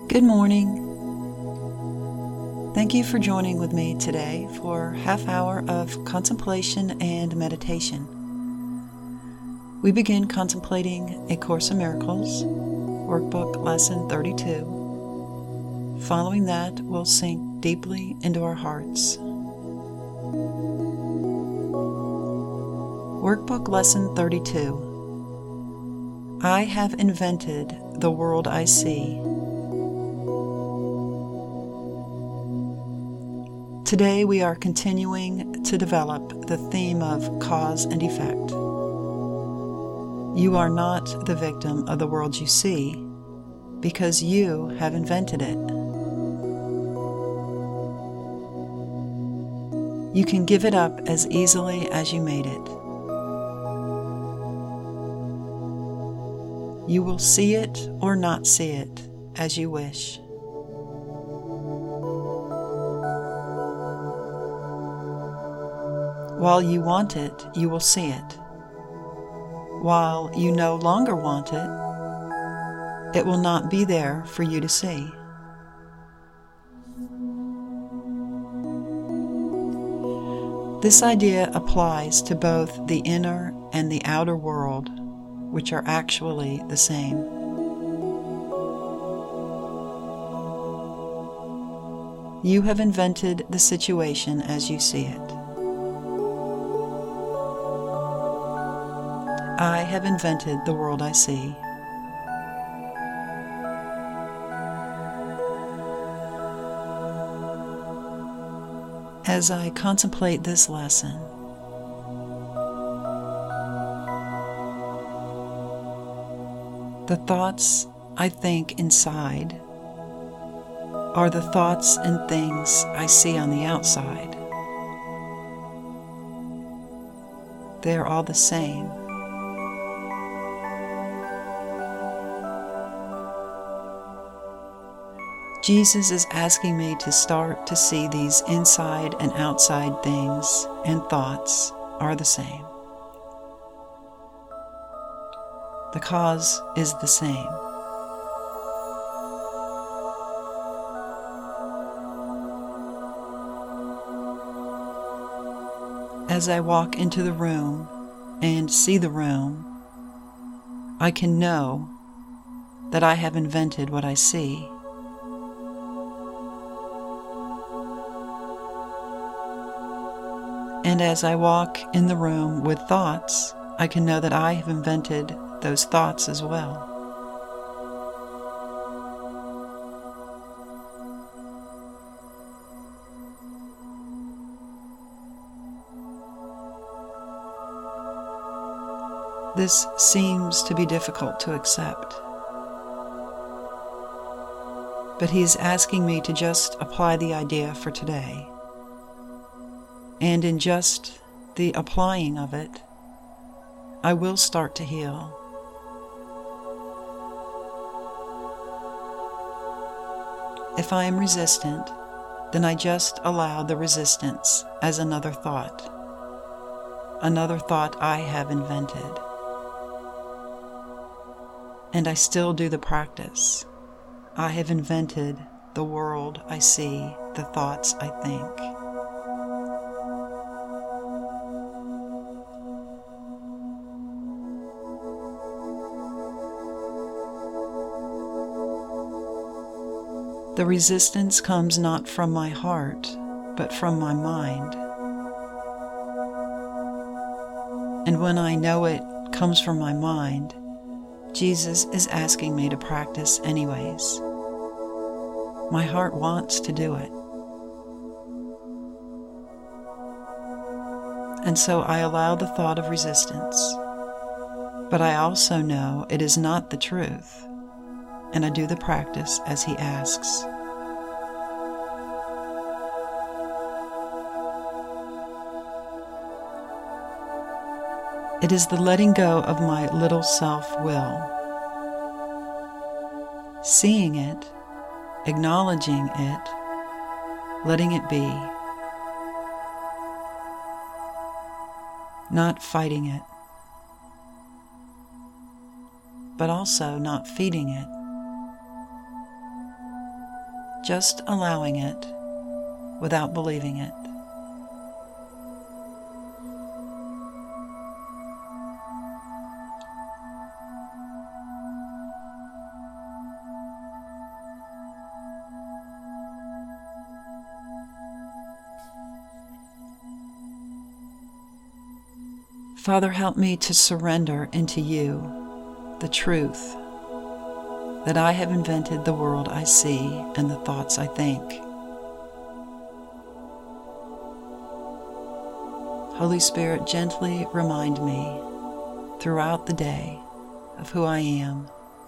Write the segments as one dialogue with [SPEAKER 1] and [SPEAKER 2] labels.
[SPEAKER 1] Good morning. Thank you for joining with me today for half hour of contemplation and meditation. We begin contemplating A Course in Miracles, Workbook Lesson 32. Following that, we'll sink deeply into our hearts. Workbook Lesson 32. I have invented the world I see. Today we are continuing to develop the theme of cause and effect. You are not the victim of the world you see because you have invented it. You can give it up as easily as you made it. You will see it or not see it as you wish. While you want it, you will see it. While you no longer want it, it will not be there for you to see. This idea applies to both the inner and the outer world, which are actually the same. You have invented the situation as you see it. I have invented the world I see. As I contemplate this lesson, the thoughts I think inside are the thoughts and things I see on the outside. They are all the same. Jesus is asking me to start to see these inside and outside things and thoughts are the same. The cause is the same. As I walk into the room and see the room, I can know that I have invented what I see. And as I walk in the room with thoughts, I can know that I have invented those thoughts as well. This seems to be difficult to accept, but he's asking me to just apply the idea for today. And in just the applying of it, I will start to heal. If I am resistant, then I just allow the resistance as another thought I have invented. And I still do the practice. I have invented the world I see, the thoughts I think. The resistance comes not from my heart, but from my mind. And when I know it comes from my mind, Jesus is asking me to practice anyways. My heart wants to do it. And so I allow the thought of resistance, but I also know it is not the truth. And I do the practice as he asks. It is the letting go of my little self-will. Seeing it, acknowledging it, letting it be. Not fighting it, but also not feeding it. just allowing it without believing it. Father, help me to surrender into you the truth that I have invented the world I see and the thoughts I think. Holy Spirit, gently remind me throughout the day of who I am,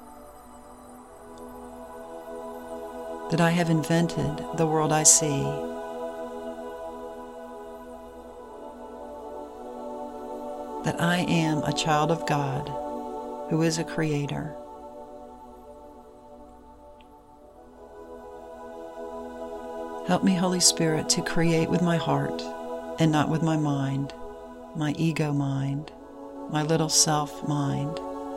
[SPEAKER 1] that I have invented the world I see, that I am a child of God who is a creator. Help me, Holy Spirit, to create with my heart and not with my mind, my ego mind, my little self mind.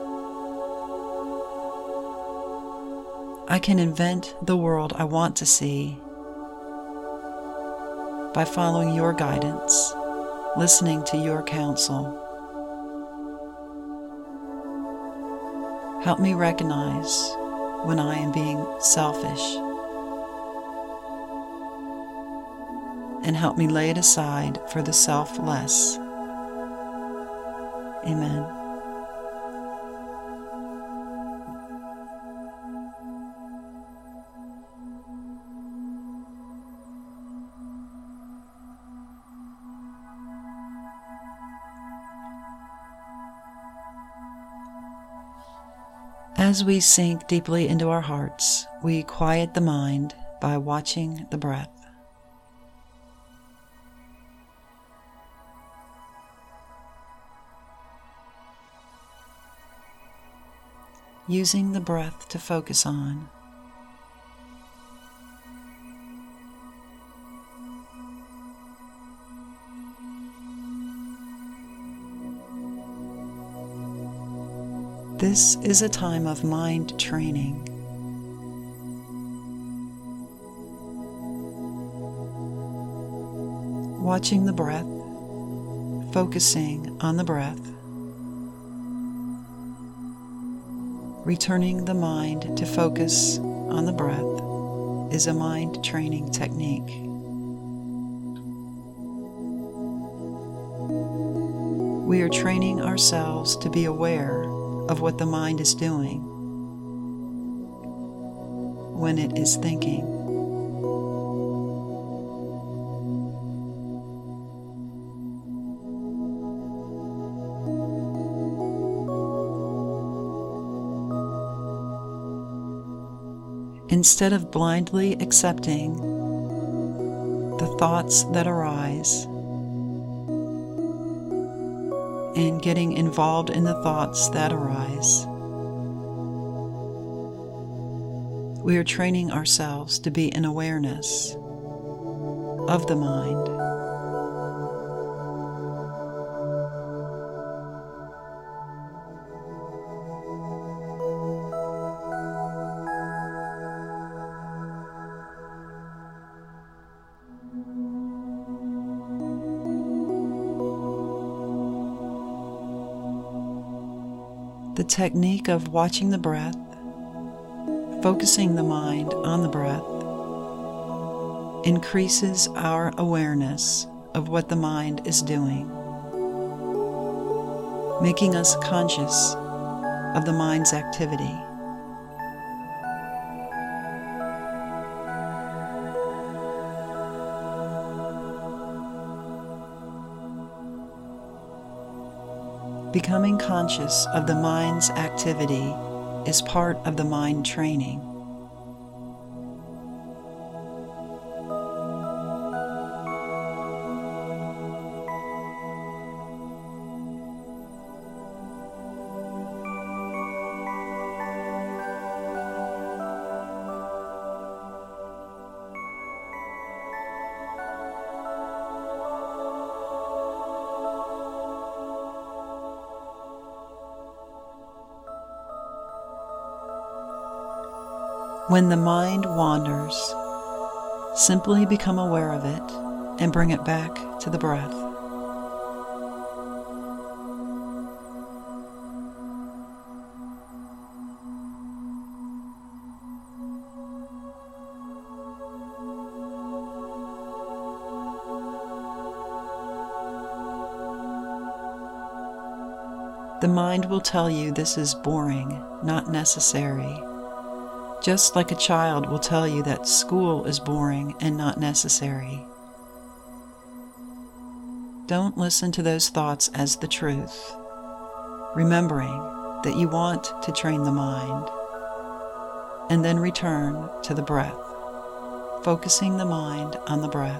[SPEAKER 1] I can invent the world I want to see by following your guidance, listening to your counsel. Help me recognize when I am being selfish, and help me lay it aside for the selfless. Amen. As we sink deeply into our hearts, we quiet the mind by watching the breath. Using the breath to focus on. This is a time of mind training. Watching the breath, focusing on the breath, returning the mind to focus on the breath is a mind training technique. We are training ourselves to be aware of what the mind is doing when it is thinking. Instead of blindly accepting the thoughts that arise and getting involved in the thoughts that arise, we are training ourselves to be in awareness of the mind. The technique of watching the breath, focusing the mind on the breath, increases our awareness of what the mind is doing, making us conscious of the mind's activity. Becoming conscious of the mind's activity is part of the mind training. When the mind wanders, Simply become aware of it and bring it back to the breath. The mind will tell you this is boring, not necessary. Just like a child will tell you that school is boring and not necessary. Don't listen to those thoughts as the truth, remembering that you want to train the mind, and then return to the breath, focusing the mind on the breath.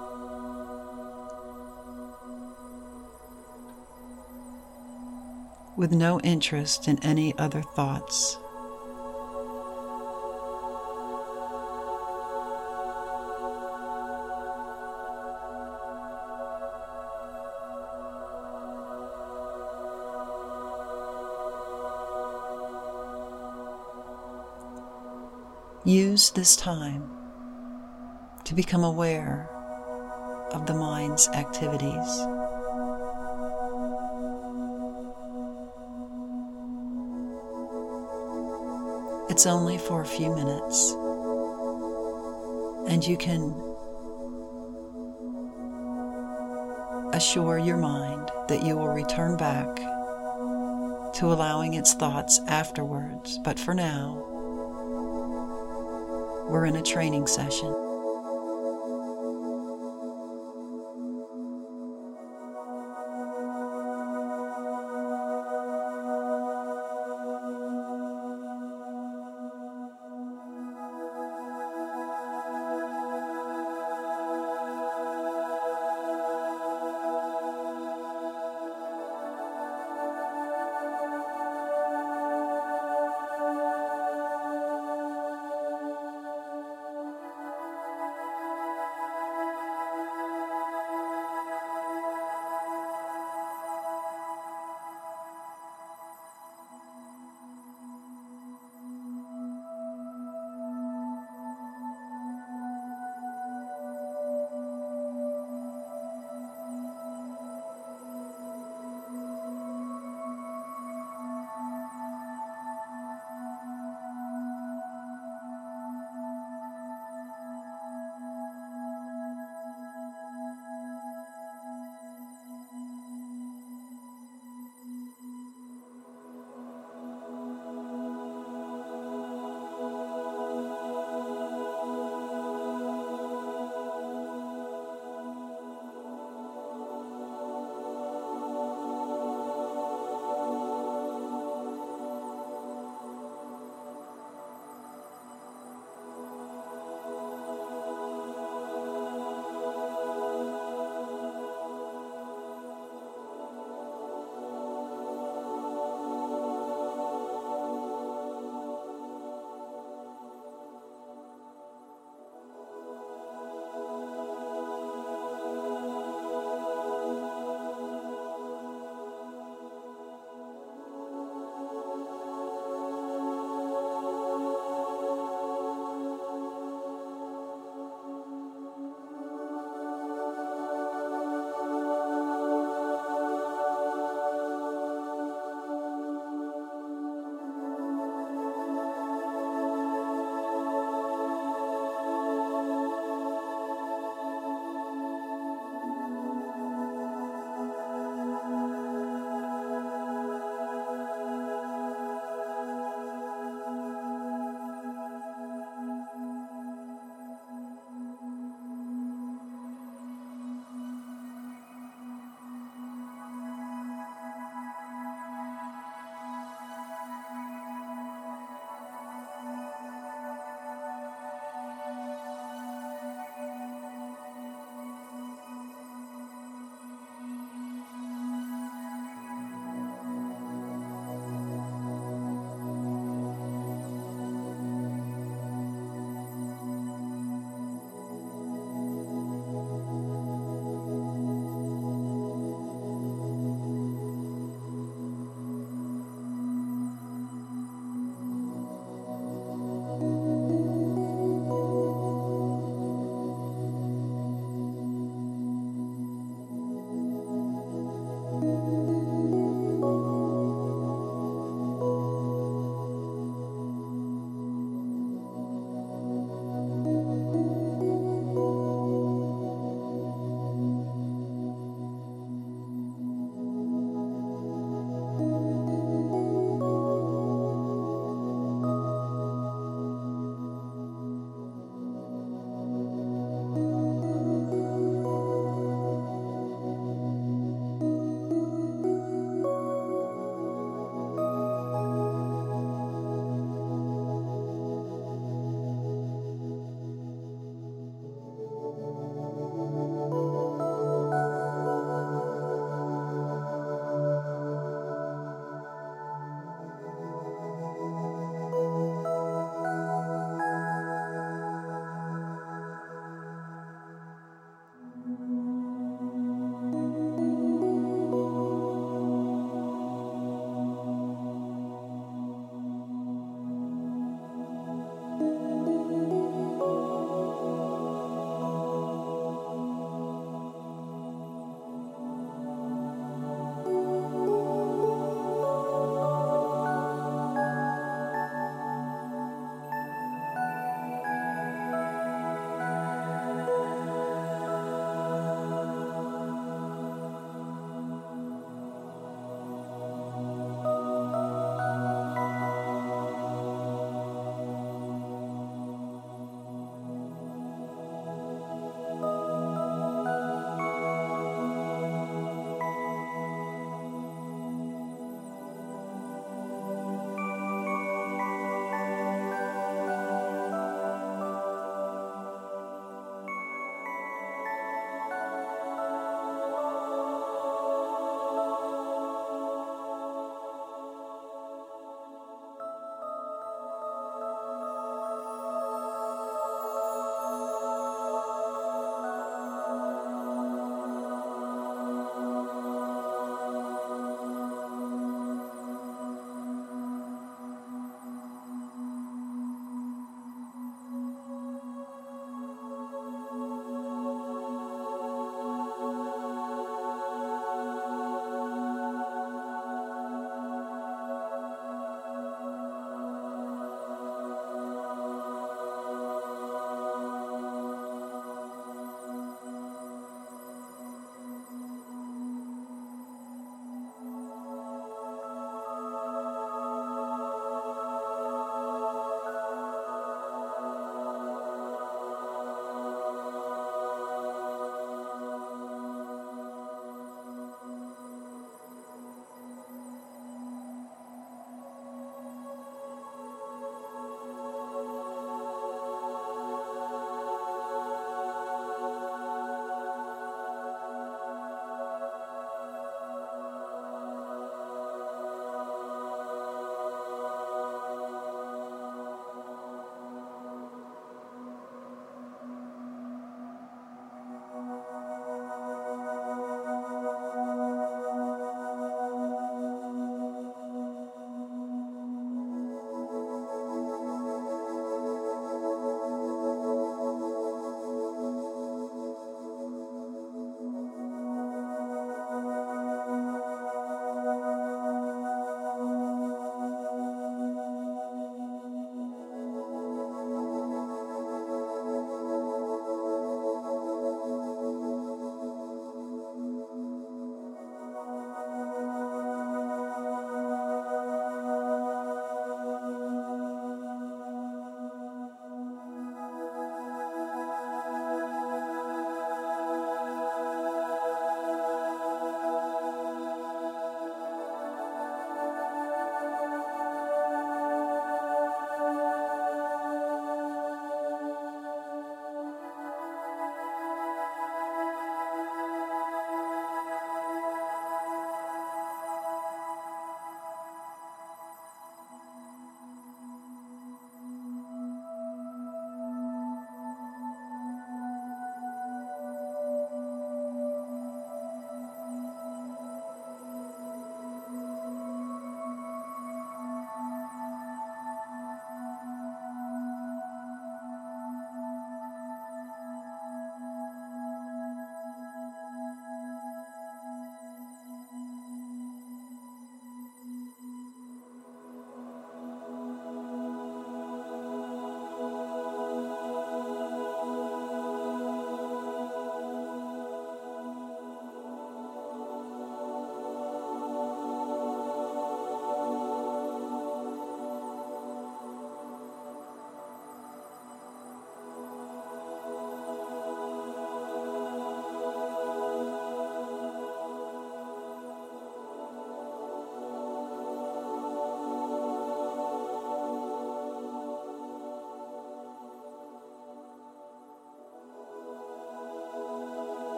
[SPEAKER 1] With no interest in any other thoughts. Use this time to become aware of the mind's activities. It's only for a few minutes, and you can assure your mind that you will return back to allowing its thoughts afterwards. But for now, we're in a training session.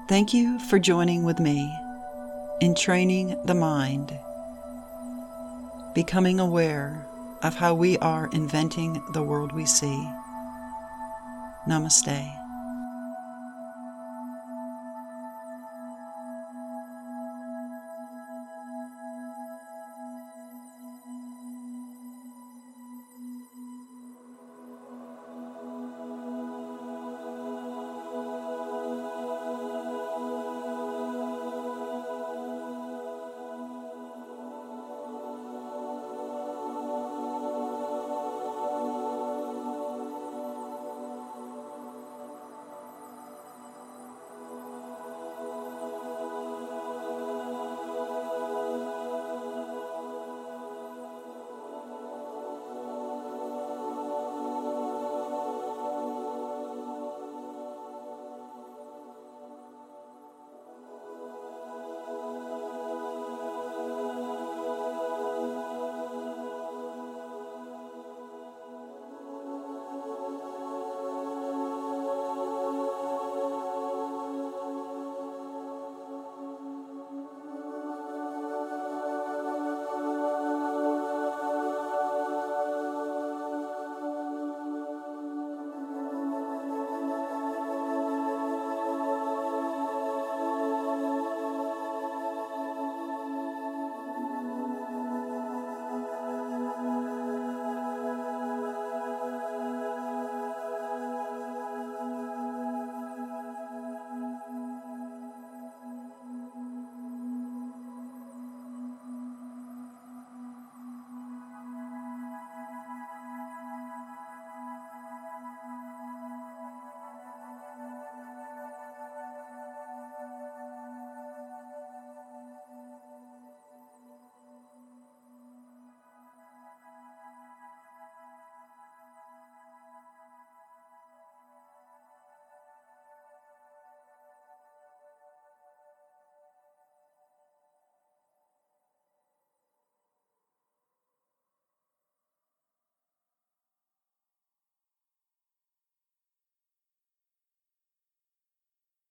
[SPEAKER 1] Thank you for joining with me in training the mind, becoming aware of how we are inventing the world we see. Namaste.